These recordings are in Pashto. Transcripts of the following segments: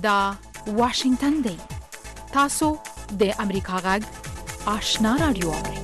دا واشنگتن دی. تاسو د امریکا غږ آشنا رادیو اورئ.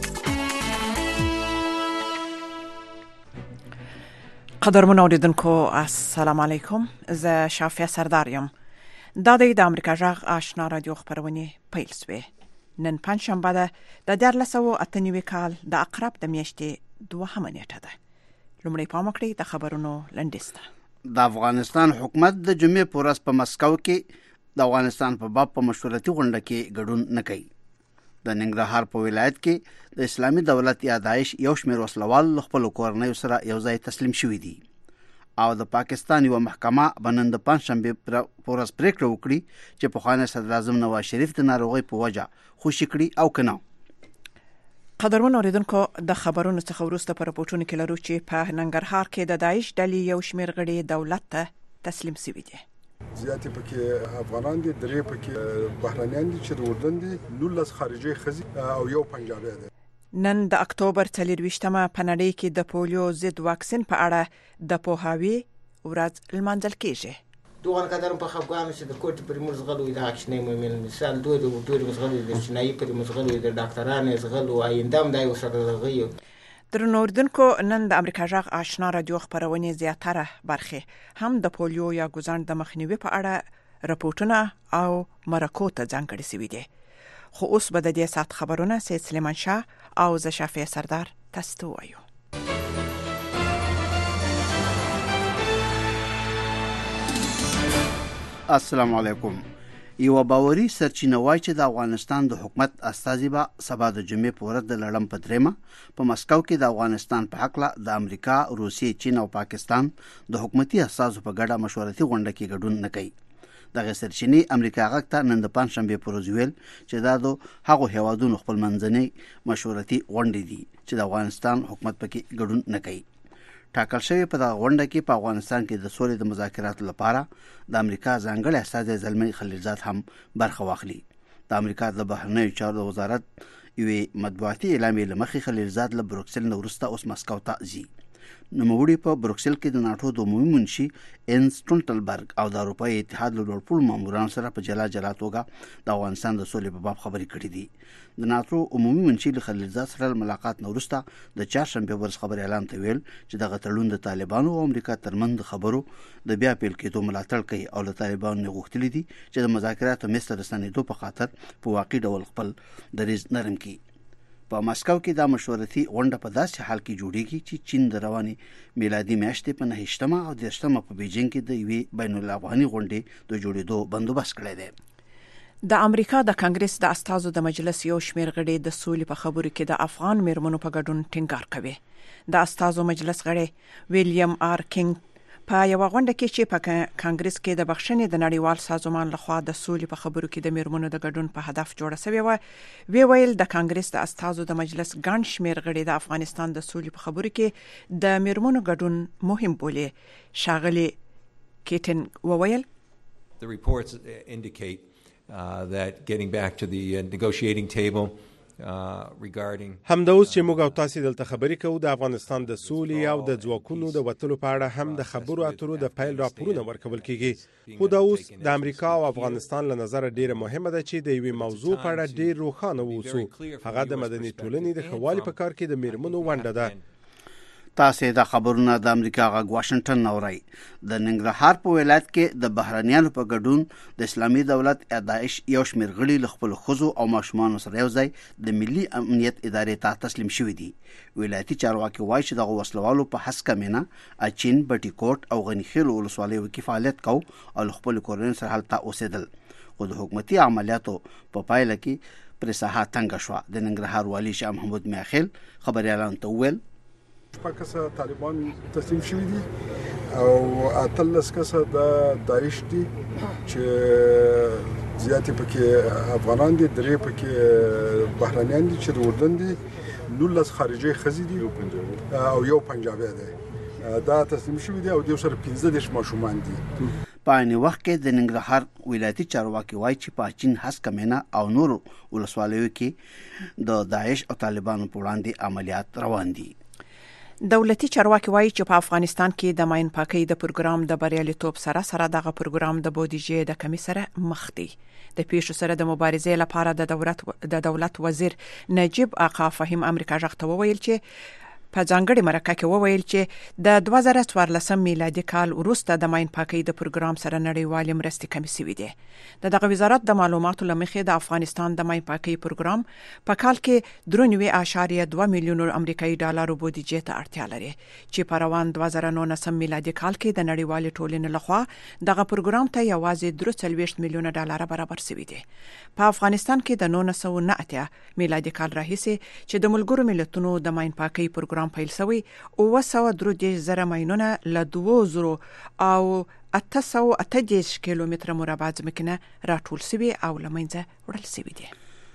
قدرمن اوریدونکو السلام علیکم. زه شافیه سردار یم. دا د امریکا غږ آشنا رادیو خبرونه پیل شوه. نن پنځشنبه ده د 1998 کال د اقرب د میاشتې 2 نیټه ده. لومړی پام وکړئ د خبرونو لنډیسته. د افغانستان حکومت د جمعې په ورځ په مسکو کې د افغانستان په باب په مشورتي غونډه کې ګډون نه کوي. د ننګرهار په ولایت کې د اسلامي دولت یا داعش یو شمېر وسلوال خپل کورنۍ سره یو ځای تسلیم شوي دي او د پاکستان یو محکمه بنن د پنځشنبه پر ورځ پریکړه وکړي چې پخوانی صدر اعظم نواز شریف د ناروغۍ په وجه خوشي کړي او کنه. قدرمن اوریدونکو د خبرونو څخه وروسته پر راپورټونو کې لرو چې په ننګرهار کې د داعش ډلې یو شمېر غړي دولت ته تسلیم شوي دي. زیاتې پکې افغانان دي، درې پکې بهرانيان دي چې د اردن دي، 19 خارجي خزي او یو پنجابی دی. نن د اکتوبر 24مه په نړۍ کې د پولیو ضد واکسین په اړه د پوهاوي ورځ لمانځل کیږي. دوغان قدرم په خپګان چې د کوټ پر مرزغلو د اکشنې مېمن مثال دوی د مرزغلو د چنایي پر مرزغلو د ډاکټرانو زغلو آیندام دای وسره زغیو. درنو اوریدونکو نن د امریکا غږ آشنا رادیو خبرونه زیاتره برخه هم د پولیو یا ګوزاند د مخنیوي په اړه راپورټونه او مرکو ته ځانګړي شوي دي. خو اوس به د دې سات خبرونه سید سلیمان شاه او ز شافعی سردار تاسو وایو. السلام علیکم. یو باوري سرچینه وایي چې د افغانستان د حکومت استازي به سبا د جمعې په ورځ د لړم په درېمه په مسکو کې د افغانستان په حق له د امریکا، روسیې، چین او پاکستان د حکومتي اساسو په ګډه مشورتي غونډه کې ګډون نه کوي. دغه سرچینې امریکا غږ ته نن د پنځشنبه په ورځ ویل چې دا د هغو هیوادونو خپل منځنۍ مشورتي غونډې دي چې د افغانستان حکومت پکې ګډون نه کوي. ټاکل شوی په دغه غونډه کې په افغانستان کې د سولې د مذاکراتو لپاره د امریکا ځانګړی استازی زلمی خلیلزاد هم برخه واخلي. د امریکا د بهرنیو چارو وزارت یوې مطبوعاتي اعلامیې له مخې خلیلزاد له بروکسل نه وروسته اوس مسکو ته ځي. نوموړي په بروکسل کې د ناټو د عمومي منشي انس ټونټلبرګ او د اروپایي اتحاد له لوړپوړو مامورانو سره په جلا توګه د افغانستان د سولې په باب خبرې کړې دي. د ناټو عمومي منشي له خلیلزاد سره ملاقات نه وروسته د چهارشنبه ورځ خبر اعلان ته ویل چې دغه تړون د طالبانو او امریکا ترمنځ خبرو د بیا پیل کېدو ملاتړ کوي او له طالبانو نه غوښتلي دي چې د مذاکراتو مېز ته رسېدو په خاطر په واقعي ډول خپل دریځ نرم کړي. په مسکو کې دا مشورتي غونډه په داسې حال کې جوړیږي چې چین د رواني میلادي میاشتې په 9مه او 10مه په بیجینګ کې د یوې بین الافغاني غونډې د جوړېدو بندوبست کړی دی. د امریکا د کانګرس د استازو د مجلس یو شمېر غړي د سولې په خبرو کې د افغان میرمنو په ګډون ټینګار کوي. د استازو مجلس غړي ویلیام آر کینګ په یو غونډه کې چې په کانګرس کې د بخښنې د نړیوال سازمان لخوا د سولې په خبرو کې د میرمنو د ګډون په هدف جوړه شوې و، ویل د کانګرس د استازو د مجلس ګڼ شمېر غړي د افغانستان د سولې په خبرو کې د میرمنو ګډون مهم بولي. ښاغلي کیټن وویل The reports indicate that getting back to the negotiating table regarding همدا اوس چې موږ او تاسو دلته خبرې کوو د افغانستان د سولې او د ځواکونو د وټلو په اړه هم د خبرو اترو د فایل راپورونه ورکول کیږي. خو دا اوس د امریکا او افغانستان له نظر ډیره مهمه ده چې د یوې موضوع په اړه ډیر روښانه ووسو. هغه د مدني ټولنې د خوالي په کار کې د میرمنو ونډه ده. تاسو د خبرونو د امریکا غږ واشنگټن اورئ. د ننګرهار په ولایت کې د بهرانيانو په ګډون د اسلامي دولت یا داعش یو شمېر غړي له خپل ښځو او ماشومانو سره یو ځای د ملي امنیت ادارې ته تسلیم شوي دي. ولایتي چارواکي وایي چې دغه وسلوالو په هسکه مینا، اچین، بټي کوټ او غنیخیل ولسوالیو کې فعالیت کو او خپل کورنۍ سره هلته اوسېدل. خو د حکومتي عملیاتو په پایله کې پر ساحه تنګه شوه. د ننګرهار والي شاه محمود میاخیل خبري اعلان ته وویل پاکستان طالبان تسلیم شوي دي او 13 کسه د داعش دي چې زیاتې پکې افغانان دي، درې پکې بهرانيان دي چې د اردن دي، 19 خارجي خزي دي او یو پنجابی دی. دا تسلیم شوي دي او د سره 15 ماشومان دي. په عین وخت کې د ننګرهار ولایتي چارواکي وایي چې په چین هسکه مینا او نورو ولسوالیو کې د داعش او طالبانو په وړاندې عملیات روان دي. دولتي چارواکي وایي چې په افغانستان کې د ماین پاکۍ د پروګرام د بریالیتوب سره دغه پروګرام د بودیجې د کمی سره مخ دی. د پیښو سره د مبارزې لپاره د دولت وزیر نجیب آقا فهیم امریکا ژغ ته وویل چې په ځانګړي مرکه کې وویل چې د 2014 میلادي کال وروسته د ماین پاکۍ د پروګرام سره نړیوالې مرستې کمې شوې دي. دغه وزارت د معلوماتو لمخې د افغانستان د ماین پاکۍ پروګرام په کال کې 3.2 میلیون امریکایي ډالر بودیجې ته اړتیا لري چې په روان 2019 میلادي کال کې د نړیوالې ټولنې لخوا دغه پروګرام ته یوازې 43 میلیون ډالر برابر شوي دي. په افغانستان کې د 1990 میلادي کال راهیسې چې د ملګرو ملتونو د ماین پاکۍ پروګرام پیل شوی 903 ماینونه له 2000 او 880 کیلومتره مربع ځمکه راټول شوی او لمنځه وړل شوی دي.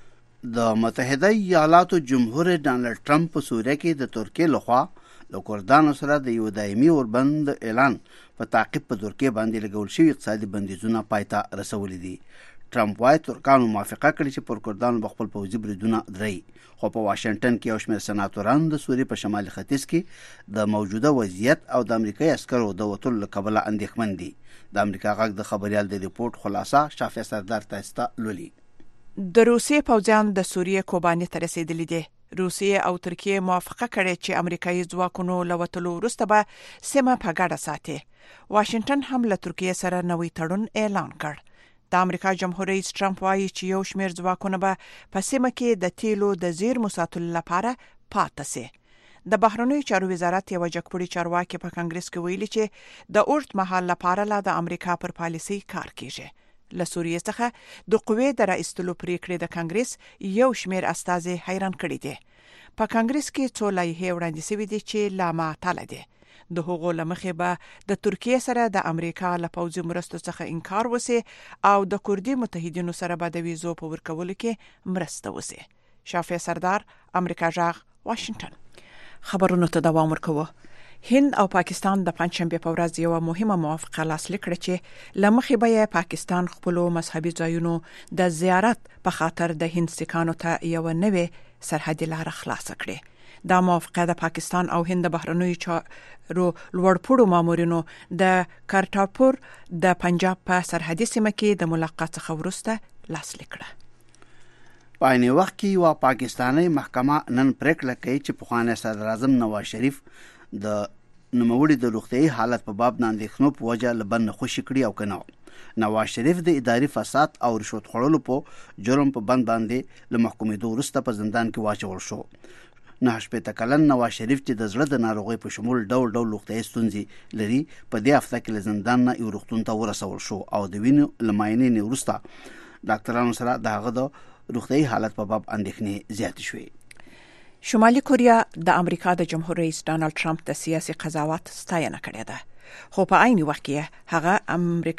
د متحده ایالاتو جمهور ډانلډ ټرمپ په سوریه کې د ترکیې لخوا د کردانو سره د یو دایمي اوربند اعلان په تعقیب په ترکیه باندې لګول شوی اقتصادي بندیزونه پایته رسولي دي. ټرمپ وايي ترکانو موافقه کړې چې پر کردانو بخپل پوځي بریدونه درې، خو په واشنگټن کې یو شمېر سناتوران د سوریې په شمالي ختیځ کې د موجوده وضعیت او د امریکایي عسکرو د وتلو له کبله اندېښمن دي. د امریکا غږ د خبريال د ریپورت خلاصه شافعي سردار تاستا لولي. د روسیې پوځیان د سوریې کوباني ته رسیدلي دي. روسیې او ترکیه موافقه کړې چې امریکایي ځواکونو له وتلو وروسته به سیمه په ګډه ساتي. واشنگټن هم له ترکیه سره نوی تړون اعلان کړ. د امریکا جمهور رئیس ټرمپ وايي چې یو شمېر ځواکونه به په سیمه کې د تیلو د زیرمو ساتلو لپاره پاتې سي. د بهرنیو چارو وزارت یو جګپوړي چارواکي په کانګرس کې ویلي چې د اوږد مهال لپاره لا د امریکا پر پالیسي کار کیږي. له سوریې څخه د قوې د راایستلو پریکړې د کانګرس یو شمېر استازي حیران کړي دي. په کانګرس کې څو لایحې وړاندې شوې دي چې لا معطله دي. د هغو لمخې به د ترکیه سره د امریکا له پوځي مرستو څخه انکار وسی او د کردي متحدینو سره به د ویزو په ورکولو کې مرسته وسی. شافعي سردار امریکا ژغ واشنگټن. خبرونو ته دوام ورکوه. هند او پاکستان د پنځشنبه په ورځ یو مهمه موافقه لاسلیک کړه چې لمخې به پاکستان خپل مذهبي ځایونو د زیارت په خاطر د هند سکانو ته یو نوې سرحدي لار خلاص کړي. دا موافقه د پاکستان او هند بهرنیو چارو لوړپوړو مامورینو د کارتاپور د پنجاب په سرحدي سیمه کې د ملاقات څخه وروسته لاسلیک کړه. په عین وخت کې یو پاکستاني محکمه نن پریکړه کوي چې پخوانی صدر اعظم نواز شریف د نوموړي د روغتیايي حالت په باب اندېښنو په وجه له بند خوشي کړي او کنه. نواز شریف د اداري فساد او رشوت خوړلو په جرم په بند باندې له محکومېدو وروسته په زندان کې واچول شو. 9 کلن نواز شریف چې د زړه د ناروغۍ په شمول ډول ډول روغتیايي ستونزې لري په دې هفته کې له زندان نه یو روغتون ته ورسول شو او د وینو له معاینې وروسته ډاکټرانو سره د هغه د روغتیايي حالت په باب اندېښنې زیاتې شوې. شمالي کوریا د امریکا د جمهور رئیس ډانلډ ټرمپ د سیاسي قضاوت ستاینه کړې ده، خو په عین وخت کې هغه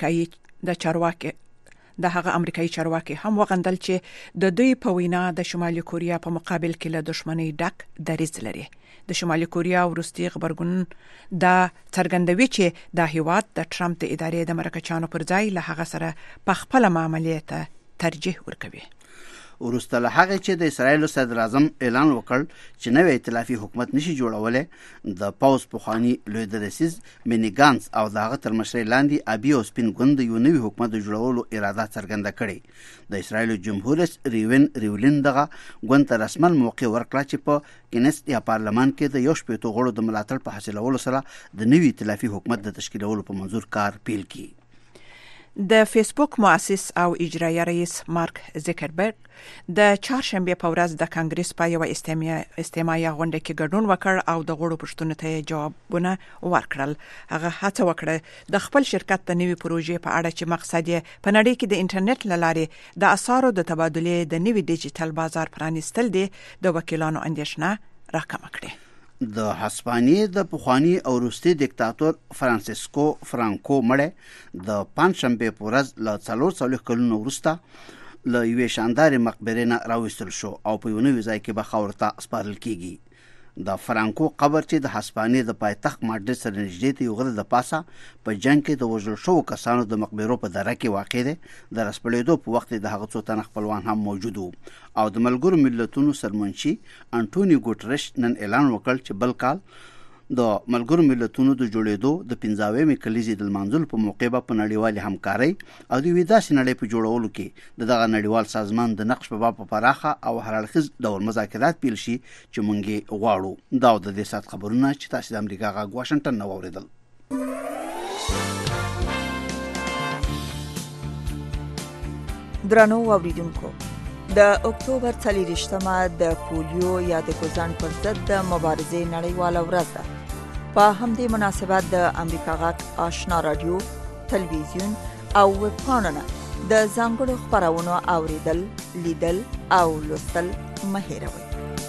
امریکایي چارواکي هم وغندل چې د دوی په وینا د شمالي کوریا په مقابل کې له دښمنۍ ډک دریځ لري. د شمالي کوریا وروستي خبرګون دا څرګندوي چې دا هیواد د ټرمپ د ادارې د مرکچانو پر ځای له هغه سره په خپل معاملې ته ترجیح ورکوي. وروسته له هغه چې د اسرایل صدر اعظم اعلان وکړ چې نوې ائتلافي حکومت نشي جوړولای، د پاوز پوخانی لوی درسیز بنی ګانس او دغه تر مشرۍ لاندې ابي او سپین ګوند یو نوې حکومت د جوړولو اراده څرګنده کړې. د اسرایل جمهور رئیس ریولین دغه ګوند ته رسما موقع ورکړه چې په کینست یا پارلمان کې د یو شپېتو غړو د ملاتړ په حاصلولو سره د نوې ائتلافي حکومت د تشکیلولو په منظور کار پیل کړي. د فیسبوک مؤسس او اجرایي رئیس مارک زکربرګ د چهارشنبه په ورځ د کانګرس په یو استماعي غونډه کې ګډون وکړ او د غړو پوښتنو ته جوابونه ورکړل. هغه هڅه وکړه د خپل شرکت د نوي پروژې په اړه چې مقصد یې په نړۍ کې د انټرنیټ له لارې د اسعارو د تبادلې د نوي ډیجیټل بازار پرانیستل دي د وکیلانو اندېښنه راکمه کړې. د هسپانیې د پخوانی او روسي دیکتاتور فرانسیسکو فرانکو مړی د پنځشنبه په ورځ له 440 کلونو وروسته له یوې شاندارې مقبرې نه راوستل شو او په یو نوي ځای کې به خاورو ته سپارل کیږي. د فرانکو قبر چې د هسپانیې د پایتخت ماډرید سره نږدې ته یو غره د پاسه په جنگ کې د وژل شوو کسانو د مقبرو په دره کې واقع دی. د رسپړېدو په وخت د هغه څو تنه خپلوان هم موجود وو او د ملګرو ملتونو سرمنشي انټونیو ګوټرش نن اعلان وکړ چې بل کال د ملګرو ملتونو د جوړېدو د 15مې کلیزې د لمانځلو په موقع به په نړیوالې همکارۍ او د یوې داسې نړۍ په جوړولو کې دغه نړیوال سازمان د نقش په باب په پراخه او هراړخیز ډول مذاکرات پیل شي چې موږ یې غواړو. دا د دې ساعت خبرونه چې تاسو د امریکا غږ واشنگټن نه واوریدل. درنو اوریدونکو، د اکتوبر 24مه د پولیو یا د ګوزن پر ضد د مبارزې نړیواله ورځ ده. په همدې مناسبت د امریکا غږ آشنا رادیو، تلویزیون او ویب پاڼونه د ځانګړو خپرونو اوریدل، لیدل او لوستل مه هېروئ.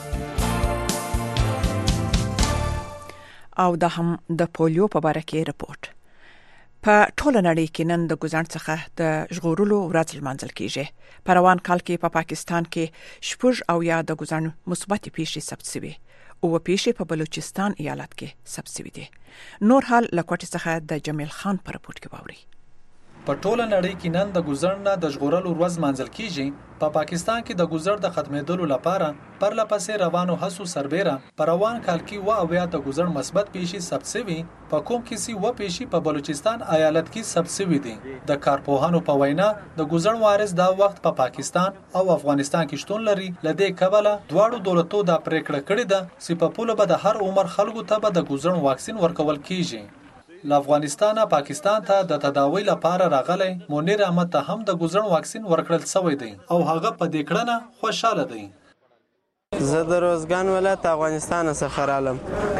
او دا هم د پولیو په باره کې رپورټ. په ټوله نړۍ کې نن د ګوزن څخه د ژغورلو ورځ لمانځل کیږي. په روان کال کې په پاکستان کې 6 او یا د ګوزن مثبت پیښې ثبت شوي او پیښې په بلوچستان ایالت کې ثبت شوي دي. نور حال له کوټې څخه د جمیل خان په رپورټ کې باوري. په ټوله نړۍ کې نن د ګوزن نه د ژغورلو ورځ مانځل کیږي. په پاکستان کې د ګوزن د ختمېدلو لپاره پرلپسې روانو هڅو سربېره په روان کال کې او یا د ګوزن مثبت پیښې ثبت شوي، په کوم کې سي و پیښې په بلوچستان ایالت کې ثبت شوي دي. د کارپوهانو په وینا د ګوزن وایرس دا وخت په پاکستان او افغانستان کې شتون لري. لدې کبله دواړو دولتو دا پریکړه کړې ده چې په پوله به د هر عمر خلکو ته به د ګوزن واکسین ورکول کیږي. له افغانستانه پاکستان ته د تداوی لپاره راغلی منیر احمد ته هم د ګوزن واکسین ورکړل شوی دی او هغه په دې کړنه خوشاله دی. زه د روزګان ولایت افغانستان څخه رالم.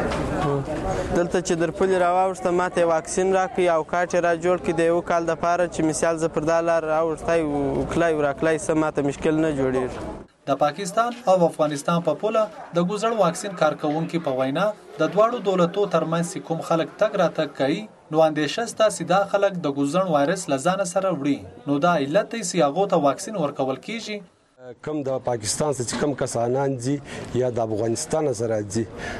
دلته چې در پولې راواوښته ماته واکسین راکړي او کارت را جوړ کړي د یو کال دپاره چې مثال زه پر دا لار راوښتی وکلی راکلی څه ماته مشکل نه جوړېږي. د پاکستان او افغانستان په پوله د ګوزن واکسین کارکونکو په وینا د دواړو دولتو ترمنځ کوم خلک تګ راتګ کوي نو اندېښه شته چې دا خلک د ګوزن وایرس له ځانه سره وړي، نو دا علت دی چې هغو ته واکسین ورکول کیږي. کم د پاکستان څخه کم کسانان دي یا د افغانستان سره دي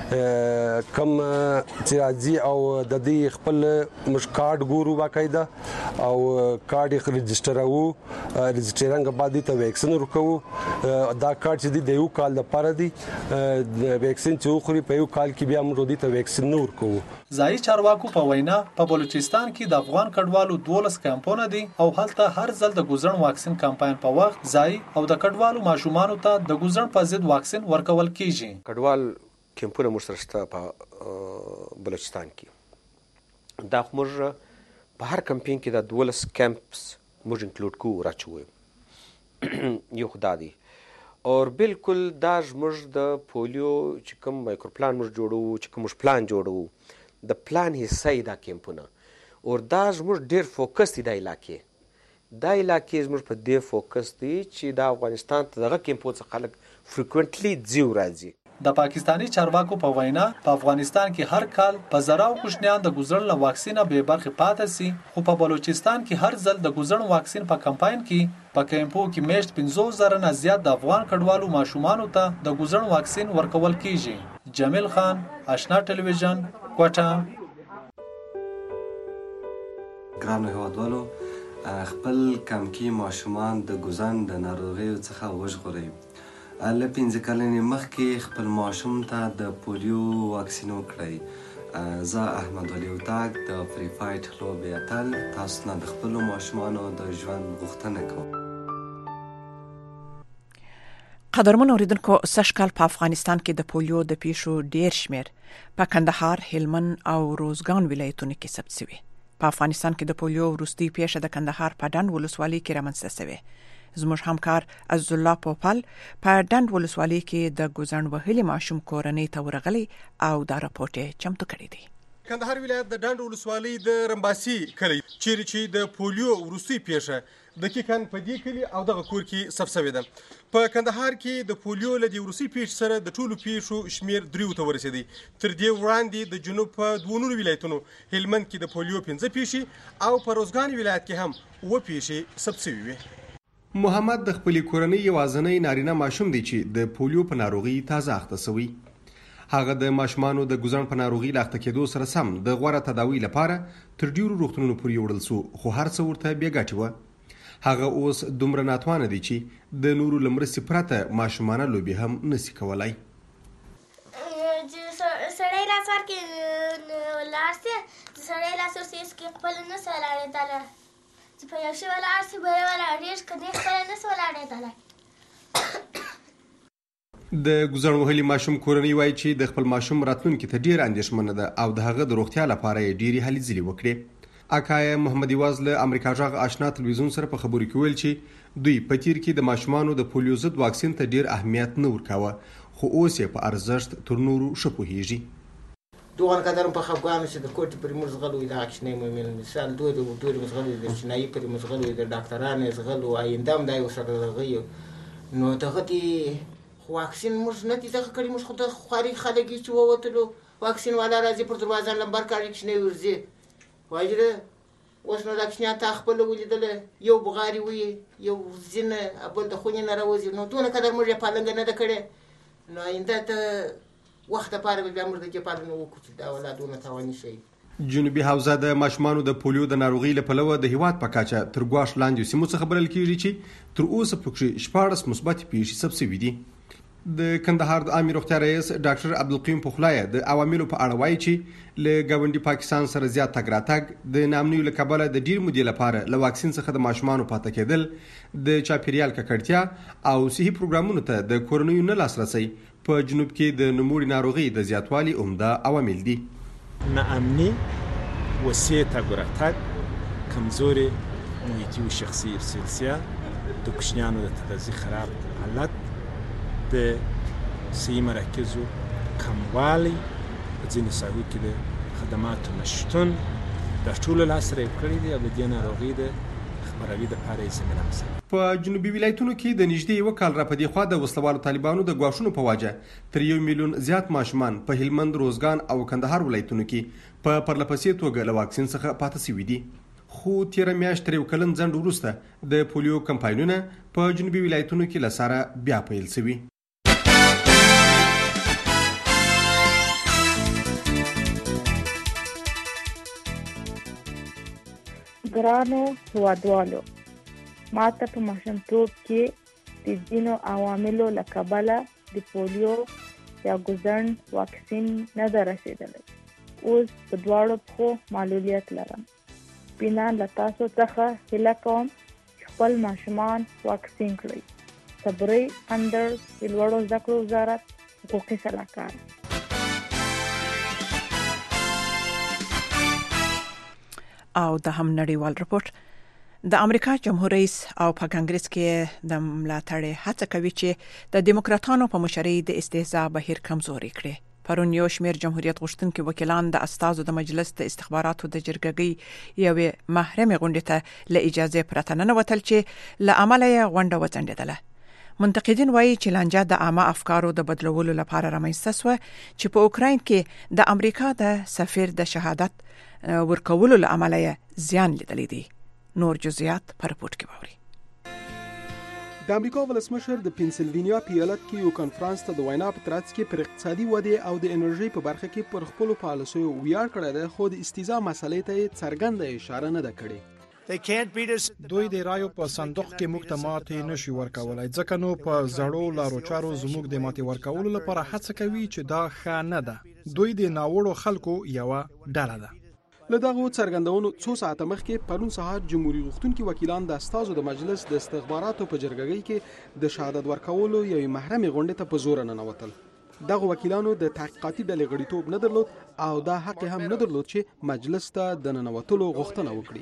کم چې راځي او د دې خپل مش کارت ګورو باقاعده او کارت یې رجسټرو رجسټرنګ بعد ته ویکسین ورکو. دا کارت چې د یو کال لپاره دی ویکسین چې خوري په یو کال کې بیا موږ دې ته ویکسین نور کوو. ځای چارواکو په وینا په بلوچستان کې د افغان کډوالو 12 کمپونه دي او هلته هر ځل د ګوزن واکسین کمپاین په وخت ځای او د کډوالو ماشومانو ته د ګوزن په ضد واکسین ورکول کیږي. کډوال کمپونه مرسته په بلوچستان کې دا موږ په هر کمپین کې د 12 کمپس موږ انکلود کوو راچوي یو خدا دی اور بالکل دا موږ د پولیو چې کوم مایکرو پلان موږ جوړو چې کوم پلان جوړو د پلان حصہ دا کمپونه اور دا موږ ډیر فوکس دی د علاقې زموږ په دې فوکس دی چې د افغانستان ته دغه کمپو څخه خلک فریکوینټلی ځي راځي. د پاکستانی چارواکو په وینا په افغانستان کې هر کال په زراو کوشنیان د ګوزن له واکسینه به برخه پاتې سي، خو په بلوچستان کې هر ځل د ګوزن واکسین په کمپاین کې په کمپو کې میشت 50,000 نه زیات د افغان کډوالو ماشومانو ته د ګوزن واکسین ورکول کیږي. جمیل خان، آشنا ټلویزیون، کوټه. ګرانو هیوادوالو، خپل کمکی ماشومان د ګوزن د ناروغیو څخه وژغورئ. له 15 کلنې مخکې خپل ماشوم ته د پولیو واکسین وکړئ. زه احمد علي وتاک د فری فایټ لوبې اتل تاسو نه د خپلو ماشومانو د ژوند غوښتنه کوم. قدرمن اوریدونکو، سږکال په افغانستان کې د پولیو د پیښو ډیر شمیر په کندهار، هلمند او روزګان ولایتونو کې ثبت شوی. په افغانستان کې د پولیو وروستۍ پیښه د کندهار په ډنډ ولسوالۍ کې رامنځته شوې. زموږ همکار عز الله پوپل په ډنډ ولسوالۍ کې د ګوزن وهلي ماشوم کورنۍ ته ورغلی او دا راپورټ یې چمتو کړی دی. کندهار ولایت د ډنډ ولسوالۍ د رمباسي کلی چیرې چې د پولیو وروستۍ پیښه دقیقاً په دې کلي او دغه کور کې ثبت شوې ده. په کندهار کې د پولیو له دې وروستۍ پیښې سره د ټولو پیښو شمیر 3 ته ورسېدی. تر دې وړاندې د جنوب په 2 ولایتونو هلمند کې د پولیو 15 پیښې او په روزګان ولایت کې هم 7 پیښې ثبت شوې وې. محمد د خپلې کورنۍ یوازینی نارینه ماشوم دی چې د پولیو په ناروغي تازه اخته شوی. هغه د ماشومانو د ګوزن په ناروغي لاخته کېدو سره سم د غوړه تداوی لپاره تر ډیرو روغتونونو پورې وړل شو، خو هر څه ورته بې ګټې وه. هغه اوس دومره ناتوانه دی چې د نورو له مرستې پرته ماشومانه لوبې هم نشي کولای. سړی راس ورکړي سي سړی لاس ورسې کې خپل نه سره لاړېدله چې په یو شی ولاړ سي به یې ولاړېږي که دې خپله نه سي ولاړېدلی. د ګوزڼ وهلي ماشوم کورنۍ وایي چې د خپل ماشوم راتلونکي ته ډېره اندېښمنه ده او د هغه د روغتیا لپاره یې ډېرې هلې ځلې وکړې. اکا محمد یواز له امریکا غږ آشنا تلویزیون سره په خبرو کې ویل چې دوی په تیر کې د ماشومانو د پولیو ضد واکسین ته ډېر اهمیت نه ورکاوه، خو اوس یې په ارزښت تر نورو ښه پوهېږي. دوغان قدرم په خفګانو چې د کوټې پرې موږ زغلو وي دغه کښېنی مومن مثال دورې مو زغلو وي د چینایي پرې مو زغلو وي د ډاکټرانو یې زغلو آینده هم دا یې ورسره دغه یو نو دغه دې خو واکسین موږ نه دي دغه کړي موږ خو د خواري خلک یو چې ووتلو واکسین والا راځي پر دروازه لمبر کاڼي کښېنی ورځي واجره اوس نو دا کښېنیان تا خپله ولیدله یو بغاري وي یو ځینه بل د خونې نه راوځي نو دونه قدر موږ یې پالنګه نه ده کړې نو آینده ته وخت لپاره به بیا موږ د دې پالنه وکړو چې دا اولادونه تاواني شي. جنوبي حوزه د ماشومانو د پولیو د ناروغۍ له پلوه د هیواد په کچه تر ګواښ لاندې سیمو څخه بلل کېږي چې تر اوسه پکې 14 مثبتې پیښې ثبت شوي دي. د کندهار د عامې روغتیا رئیس ډاکټر عبدالقیوم پخلایه د عواملو په اړه وایي چې له ګاونډي پاکستان سره زیات تګ راتګ د ناامنیو له کبله د ډېر مودې لپاره له واکسین څخه د ماشومانو پاتې کېدل د چاپیریال ککړتیا او صحي پروګرامونو ته د کورنیو نه لاسرسی په جنوب کې د نوموړي ناروغۍ د زیاتوالي عمده عوامل دي. ناامني وسیع تګ راتګ کمزوري محیطي و شخصي ارسلسیا د کوچنیانو د تغذیې خراب حالت د صحي مراکزو کموالی په ځینو ساحو کې د خدماتو نشتون دا ټول لاسره یې کړي دي او د دې ناروغۍ د خپروي دپاره یې زمینه مسله. په جنوبي ولایتونو کې د نږدې یوه کال راپدې خوا د وسلوالو طالبانو د ګواښونو په وجه تر 1 میلیون زیات ماشومان په هلمند، روزګان او کندهار ولایتونو کې په پرلپسې توګه له واکسین څخه پاتې شوي دي. خو تیره میاشت تر 1 کلن ځنډ وروسته د پولیو کمپاینونه په جنوبي ولایتونو کې له سره بیا پیل شوي. ګرانو هیوادوالو، ما ته په ماشومتوب کې د ځینو عواملو له کبله د پولیو یا ګوزڼ واکسین نه ده رسېدلی. اوس په دواړو پښو معلولیت لرم. بنا له تاسو څخه هیله کوم چې خپل ماشومان واکسین کړئ. صبري اندر د لوړو زده کړو وزارت حقوقي سلاکار. او د هم نړیوال رپورت د امریکا جمهور رئیس او په کانګرس کې د ملاتړ هڅه کوي چې د دیموکراتانو په مشرۍ د استهزاء بهیر کمزوري کړي. پرون یو شمېر جمهوریت غوښتونکي وکیلان د استازو د مجلس د استخباراتو د جرګګۍ یوې محرمې غونډې ته له اجازه پرته ننوتل چې له عمله یې غونډه وځنډېدله. منتقدین وایي چې لانجه د عامه افکارو د بدلولو لپاره رامنځته شوه چې په اوکراین کې د امریکا د سفیر د شهادت ورکولو له عمله یې زیان لیدلی دی. نور جزئیات په رپورت کې واورئ. د امریکا ولسمشر د پنسلوانیا په ایالت کې یو کانفرنس ته د وینا په ترڅ کې پر اقتصادي ودې او د انرژي په برخه کې پر خپل پالیسیو ویاړ کړی دی، خو د استیزا مسلې ته څرګنده اشاره نه ده کړې. دوی د رایو په صندوق کې موږ ته ماتې نشي ورکولای، ځکه نو په زړو لارو چارو زموږ د ماتې ورکولو لپاره هڅه کوي چې دا ښه نه ده. دوی د ناوړو خلکو یوه ډله ده. له دغه څرګندونو څو ساعته مخکې پرون سهار جمهوریت غوښتونکي وکیلان د استازو د مجلس د استخباراتو په جرګګۍ کې د شهادت ورکولو یوې محرمې غونډې ته په زور ننوتل. دغه وکیلانو د تحقیقاتي ډلې غړیتوب نه درلود او دا حق هم نه درلود چې مجلس ته د ننوتلو غوښتنه وکړي.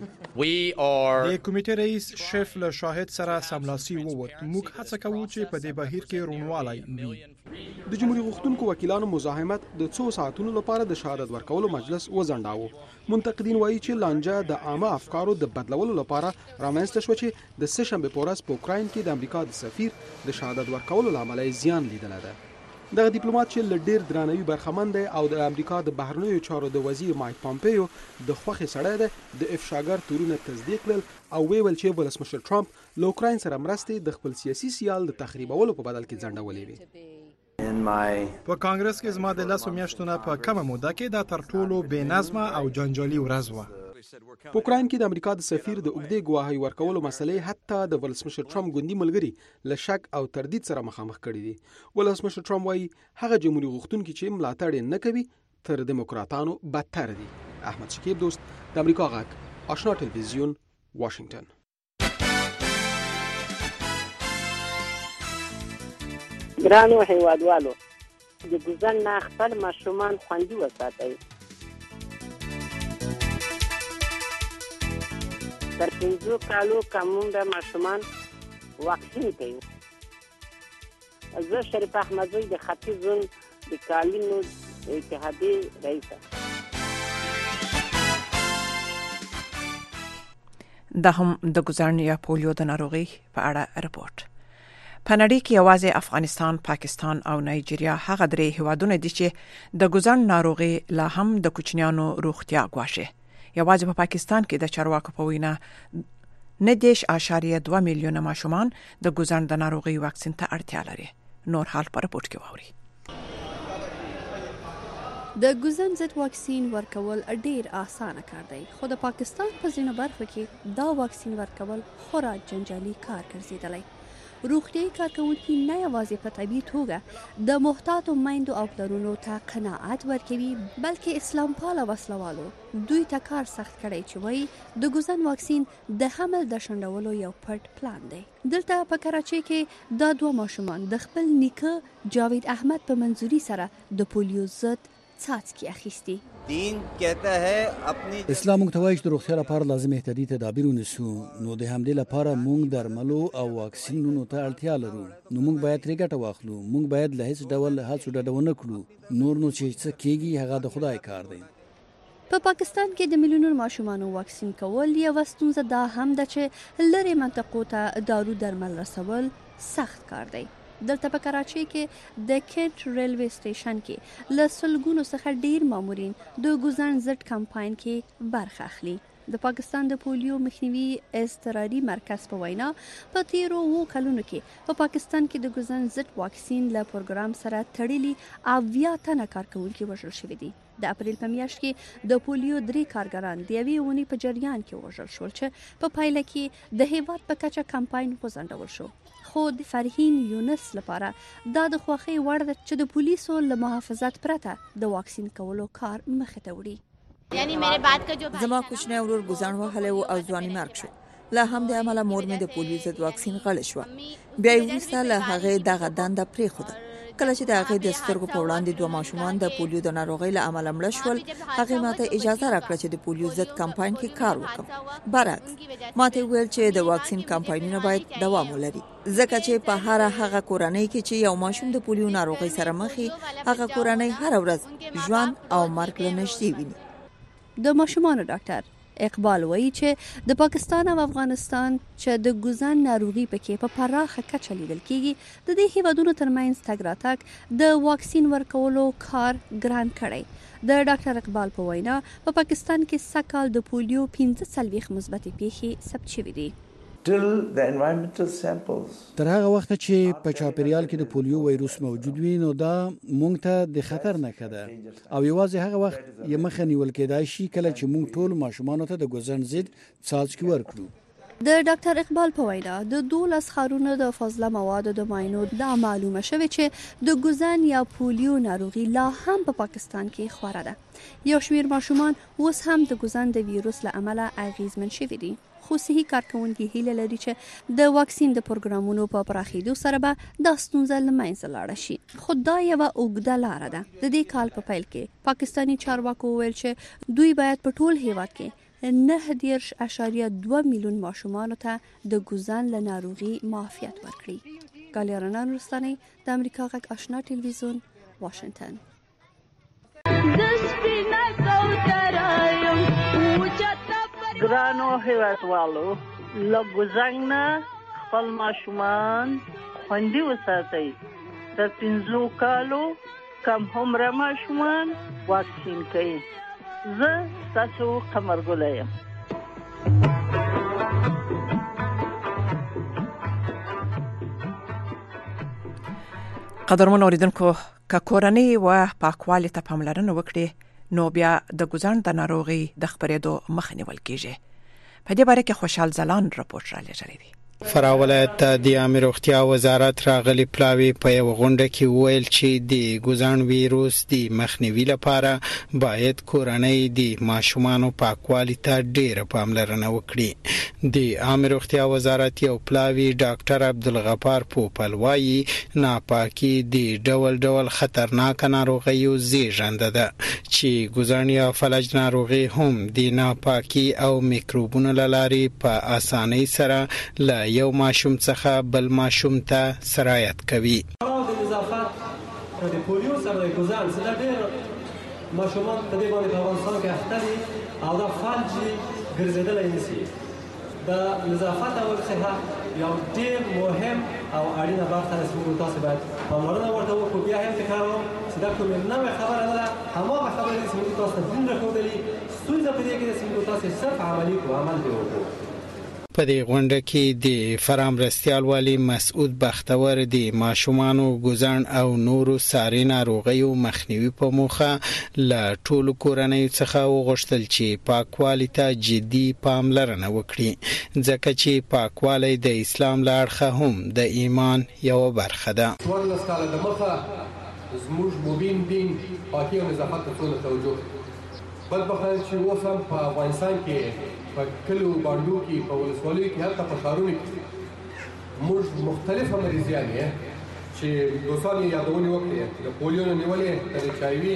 د کمیټې رئیس شیف له شاهد سره سملاسي ووت. موږ هڅه کوو چې په دې بهیر کې روڼوالی وي. د جمهوریت غوښتونکو وکیلانو مزاحمت د څو ساعتونو لپاره د شهادت ورکولو مجلس وځنډاوه. منتقدین وایي چې لانجه د عامه افکارو د بدلولو لپاره رامنځته شوه چې د سهشنبه په ورځ په اوکراین کې د امریکا د سفیر د شهادت ورکولو له امله زیان لیدلی ده. دغه ډیپلوماټ چې له ډیر درناوي برخمن دی او د امریکا د بهرنیو چارو د وزیر مایک پامپیو د خوښې سړی دی، د افشاګر تورونه تصدیق کړل او ویل چې ولسمشر ټرمپ له اوکراین سره مرستې د خپل سیاسي سیال د تخریبولو په بدل کې ځنډولې وي. په کانګرس کې زما د 10 میاشتو نه په کمه موده کې دا تر ټولو بې نظمه او جنجالي ورځ وه. په اوکراین کې د امریکا د سفیر د اوږدې ګواهی ورکولو مسلې حتی د ولسمشر ټرمپ ګوندي ملګري له شک او تردید سره مخامخ کړي دي. ولسمشر ټرمپ وایي هغه جمهوریت غوښتونکي چې ملاتړ نه کوي تر دیموکراتانو بدتر دي. احمد شکیب دوست، د امریکا غږ، آشنا ټلویزیون، واشنگټن. ګرانو هیوادوالو، د ګوزن نه خپل ماشومان خوندي وساتئ. تر 5 کالو کمونده ماشومان واکسین کوي. زه شریف احمدزی د ختیځ زون د کالینو اتحادیې رئیسه. دا هم د ګوزن یا پولیو د ناروغي په اړه رپورت. په نړۍ کې یوازې افغانستان، پاکستان او نایجیریا هغه درې هیوادونه دي چې د ګوزن ناروغي لا هم د کوچنیانو روغتیا ګواښي. یوازې په پاکستان کې د چارواکو په وینا 9.2 میلیونه ماشومان د ګوزن د ناروغي واکسین ته اړتیا لري. نور حال په رپورت کې واوري. د ګوزن ضد واکسین ورکول ډیر اسانه کار دی، خو د پاکستان په ځینو برخو کې دا واکسین ورکول خورا جنجالي کار ګرځیدلی. روغتیايي کارکوونکي نه یوازې په طبیعي توګه د محتاطو میندو او پلرونو ته قناعت ورکوي، بلکې اسلام پاله وسلوالو دوی ته کار سخت کړی چې وایي د ګوزن واکسین د حمل د شنډولو یو پټ پلان دی. دلته په کراچۍ کې دا 2 ماشومان د خپل نیکه جاوید احمد په منظوري سره د پولیو ضد څاڅکي اخیستي. دین کہتا ہے اپنی اسلام موږ ته وایي چې د روغتیا لپاره لازم احتیاطي تدابیر ونیسو، نو د همدې لپاره موږ درملو او واکسینونو ته اړتیا لرو. نو موږ باید ترې ګټه واخلو. موږ باید له هیڅ ډول هڅو ډډه ونه کړو. نور نو چې څه کېږي هغه د خدای کار دی. په پاکستان کې د میلیونونو ماشومانو واکسین کول یوه ستونزه دا هم ده چې لرې منطقو ته دارو درمل رسول سخت کار دی. دلته په کراچۍ کې د کینټ ریلوے سټیشن کې له سلګونو څخه ډیر مامورین د ګوزن ضد کمپاین کې برخه اخلي. د پاکستان د پولیو مخنیوي اضطراري مرکز په وینا په تیرو 2 کلونو کې په پاکستان کې د ګوزن ضد واکسین له پروګرام سره تړلي 80 تنه کارکوونکي وژل شوي دي. د اپریل په میاشت کې د پولیو 3 کارګران د یوې اونۍ په جریان کې وژل شول چې په پایله کې د هیواد په کچه کمپاین وځنډول شو. خو د فرهین یونس لپاره دا د خوښۍ وړ ده چې د پولیسو له محافظت پرته د واکسین کولو کار مخې ته وړي. زما کوچنی ورور ګوزن وهلی و او ځواني مرګ شو. له همدې امله مور مې د پولیو ضد واکسین غله شوه. بیا یې وروسته له هغې دغه دنده پرېښوده. کله چې د هغې د سترګو په وړاندې 2 ماشومان د پولیو د ناروغۍ له امله مړه شول، هغې ماته اجازه راکړه چې د پولیو ضد کمپاین کې کار وکړم. برعکس ماته ویل چې د واکسین کمپاینونه باید دوام ولري، ځکه چې په هغه کورنۍ کې چې یو ماشوم د پولیو ناروغۍ سره مخ وي، هغه کورنۍ هر ورځ ژوند او مرګ له نږدې ویني. د ماشومانو ډاکټر اقبال وایي چې د پاکستان او افغانستان چې د ګوزن ناروغي پکې په پراخه کچه لیدل کېږي، د دې هیوادونو ترمنځ تګ راتګ د واکسین ورکولو کار ګران کړی. د ډاکټر اقبال په وینا په پاکستان کې سږ کال د پولیو 45 مثبتې پیښې ثبت شوې دي. تر هغه وخت چې په چاپیریال کې د پولیو وایروس موجود وي، نو دا مونږ ته د خطر نښه ده او یوازې هغه وخت یې مخه نیول کېدای شي کله چې مونږ ټول ماشومانو ته د ګوزن ضد څاڅکي ورکړو. د ډاکټر اقبال په وینا د 12 ښارونو د فاضله موادو د معاینو دا معلومه شوې چې د ګوزن یا پولیو ناروغي لا هم په پاکستان کې خوره ده. یو شمېر ماشومان اوس هم د ګوزن د ویروس له امله اغېزمن شوي دي، خو صحي کارکوونکي هیله لري چې د واکسین د پروګرامونو په پراخېدو سره به دا ستونزه له منځه لاړه شي. خو دا یوه اوږده لاره ده. د دې کال په پیل کې پاکستاني چارواکو وویل چې دوی باید په ټول هیواد کې 9.2 میلیون ماشومانو ته د ګوزن له ناروغي معافیت ورکړي. ګالیارانا نورستاني، د امریکا غږ آشنا ټلویزیون، واشنگټن. ګرانو هیوادوالو، له ګوزن نه خپل ماشومان خوندي وساتئ. تر 5 کالو کم عمره ماشومان واکسین کوي. زه ستاسو قمرګله یم. قدرمن اوریدونکو، که کورنۍ و پاکوالي ته پاملرنه وکړي، نو بیا د ګوزن د ناروغي د خپرېدو مخه نیول کېږي. په دې باره کې خوشحال زلان رپورټ را لېږلی دی. فراه ولایت د عامه روغتیا وزارت راغلي پلاوی په یو غونډه کې ویل چې د ګوزن ویروس د مخنیوي لپاره باید کورنۍ د ماشومانو پاکوالي ته ډېره پاملرنه وکړي. د عامه روغتیا وزارت یو پلاوی ډاکټر عبدالغفار پوپل وایي ناپاکي د ډول ډول خطرناک ناروغیو زیږنده ده چې ګوزن یا فلج ناروغي هم د ناپاکي او میکروبونو له لارې په اسانۍ سره له یو ماشوم څخه بل ماشوم ته سرایت کوي. د نظافت د پولیو سره د ګوزن سره ډېر ماشومان په دې باندې په افغانستان کې اخته دي او دا فلج ګرځېدلی نشي. د نظافت او صحت یو ډېر مهم او اړینه برخه ده چې موږ تاسو باید پاملرنه ورته وکړو. بیا هم تکراروم چې دا کومه نوې خبره نه ده، هماغه خبره ده چې موږ تاسو ته دین راښودلي. ستونزه په دې کې ده چې موږ تاسو صرف عملي کړو، عمل دې وکړو. په دې غونډه کې د فراه مرستیال والي مسعود بختور د ماشومانو ګوزن او نورو ساري ناروغیو مخنیوي په موخه له ټولو کورنیو څخه وغوښتل چې پاکوالي ته جدي پاملرنه وکړي ځکه چې پاکوالی د اسلام له اړخه هم د ایمان یوه برخه ده. 14 کاله د مخه زموږ مبین دین پاکي او نظافت ته ټوله توجه بل بخیل چې اوس هم په افغانستان کې په کلو باندو کې په ولسوالیو کې هلته په ښارونو کې موږ مختلفه مریضیان یې چې دوستان یې یادونې وکړې د پولیو نه نیولې تر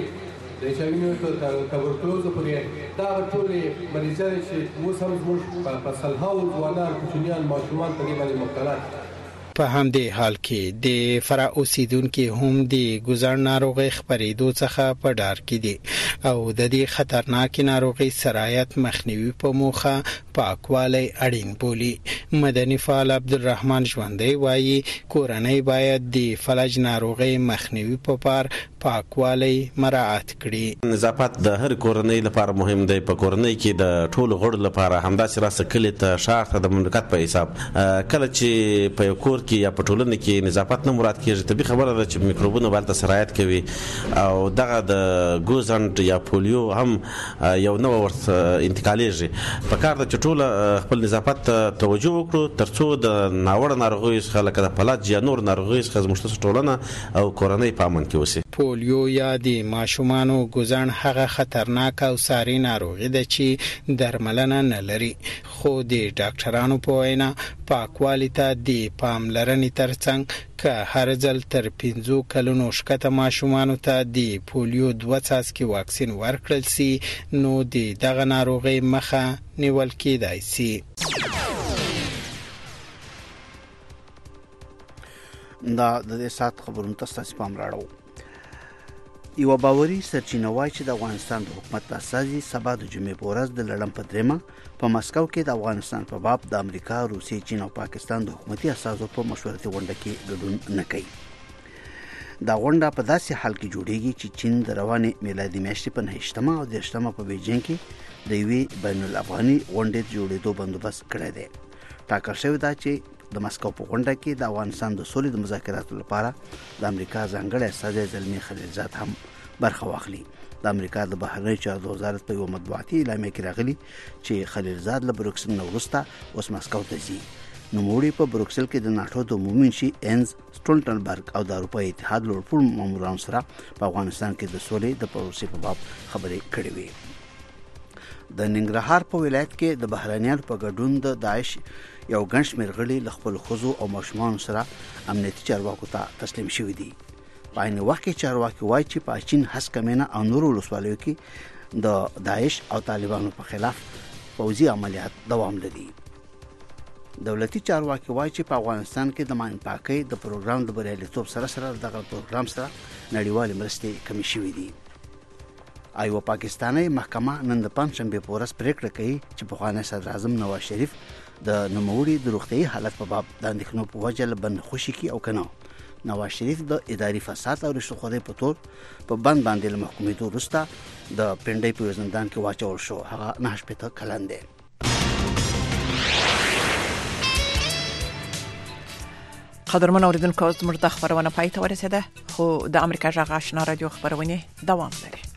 د HIV نیولې تر تبرکلوزو پورې دا ټولې مریضیان چې اوس هم زموږ په سلهاوو ځوانان کوچنیان ماشومان په دې باندې مبتلا دي. په همدې حال کې د فراه اوسیدونکو هم د ګوزن ناروغي خپرېدو څخه په ډار کې دي او د دې خطرناک ناروغي سرایت مخنیوي په موخه پاکوالی اړین بولي. مدني فعال عبدالرحمن ژوندی وایي کورنۍ باید د فلج ناروغي مخنیوي په پار پاکوالی مراعات کړي. نظافت د هر کورنۍ لپاره مهم دی. په کورنۍ کې د ټولو غړو لپاره همداسې راسه کلی ته شهر ته د مملکت په حساب کله چې په یو کور کې یا په ټولنه کې نظافت نه مراد کېږي طبي خبره ده چې میکروبونه بل ته سرایت کوي او دغه د ګوزن یا پولیو هم یو نو ورته انتقالیږي. په کار ده چې ټول خپل نظافت ته توجه وکړو ترڅو د ناوړه ناروغیو څخه لکه د فلج یا نور ناروغیو څخه زموږ ټولنه او کورنۍ په امن کې اوسي. پولیو یا د ماشومانو ګوزن هغه خطرناک او ساري ناروغي ده چې درملنه نه لري خو د ډاکټرانو په وینا پاکوالی ته د پاملرنې ترڅنګ که هر ځل تر 15 کلونو ښکته ماشومانو ته د پولیو 2 څاڅکي واکسین ورکړل سي نو د دغه ناروغي مخه نیول کېدای سي. دا د سات خبرونو تاسو پام راړو. یو باوري سرچینه وایي چې د افغانستان د حکومت اساسي سبا د جمعې په ورځ د لړم په درېمه په مسکو کې د افغانستان په باب د امریکا، روسیې، چین او پاکستان د حکومتي اساسو په مشورتي غونډه کې ګډون نه کوي. دا غونډه په داسې حال کې جوړیږي چې چین د روانې میلادي میاشتې په 9مه او 10مه په بیجینګ کې د یوې بین الافغاني غونډې جوړېدو بندوبست کړی دی. ټاکل شوی ده چې د مسکو په غونډه کې د افغانستان د سولې د مذاکراتو لپاره د امریکا ځانګړی استازی زلمی خلیلزاد هم برخه واخلي. د امریکا د بهرنیو چارو وزارت په یو مطبوعاتي اعلامیه کې راغلي چې خلیلزاد له بروکسل نه وروسته اوس مسکو ته ځي. نوموړي په بروکسل کې د ناټو د عمومي منشي انز سټولټنبرګ او د اروپا اتحاد لوړپوړو مامورانو سره په افغانستان کې د سولې د پروسې په باب خبرې کړې وې. د ننګرهار په ولایت کې د بهرانيانو په ګډون د داعش یو ګڼ شمېر غړي له خپل ښځو او ماشومانو سره امنیتي چارواکو ته تسلیم شوي دي. په عین وخت کې چارواکي وایي چې په چین، هسکمینه او نورو ولسوالیو کې د داعش او طالبانو په خلاف پوځي عملیات دوام لري. دولتي چارواکي وایي چې په افغانستان کې د ماین پاکۍ د پروګرام د بریالیتوب سره دغه پروګرام سره نړیوالې مرستې کمې شوې دي. ایو پاکستاني محکمه نن د پنځشنبه په ورځ پریکړه کوي چې پخوانی صدر اعظم نواز شریف د نوموړي د روغتیايي حالت په باب د اندېښنو په وجه له بند خوشي کی او کنه. نواز شریف د اداري فساد او رشوت په تور په بند باندې له محکومېدو وروسته د پنډۍ په زندان کې واچول شو. هغه 9 کلن دی. قدرمن اوریدونکو زموږ د خبرونه پای ته ورسېده خو د امریکا جغ آشنا رادیو خبرونه دوام لري.